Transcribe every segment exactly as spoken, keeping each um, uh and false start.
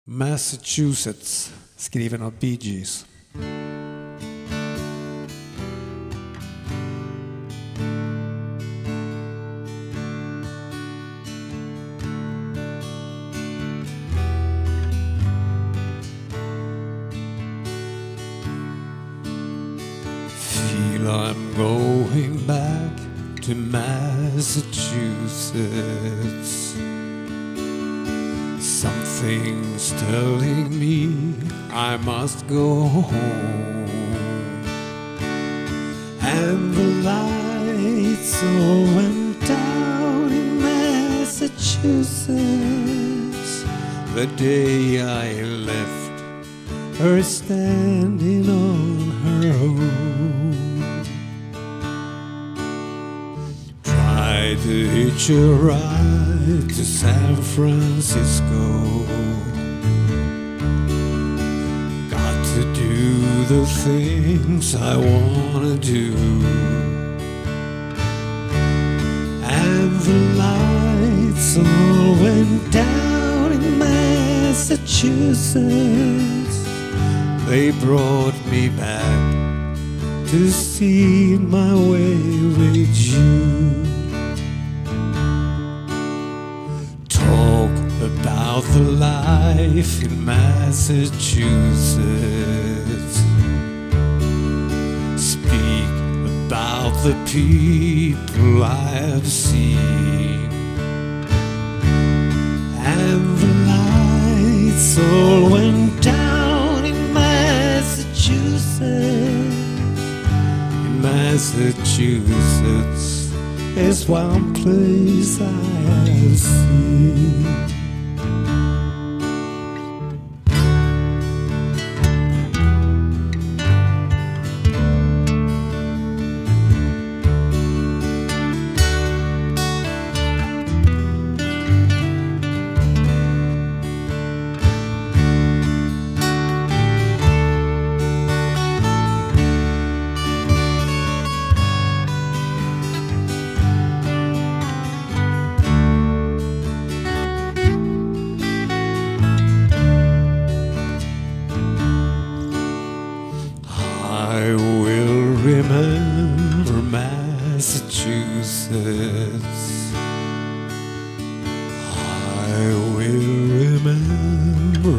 Massachusetts, skriven av Bee Gees. Feel I'm going back to Massachusetts. Something's telling me I must go home. And the lights all went down in Massachusetts the day I left her standing on her own. Tried to hitch a ride to San Francisco. Got to do the things I wanna do. And the lights all went down in Massachusetts. They brought me back to see my way with you. Talk about the life in Massachusetts. Speak about the people I've seen. And the lights all went down in Massachusetts. In Massachusetts is one place I have seen. I will remember Massachusetts. I will remember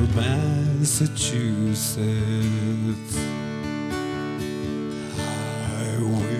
Massachusetts. I will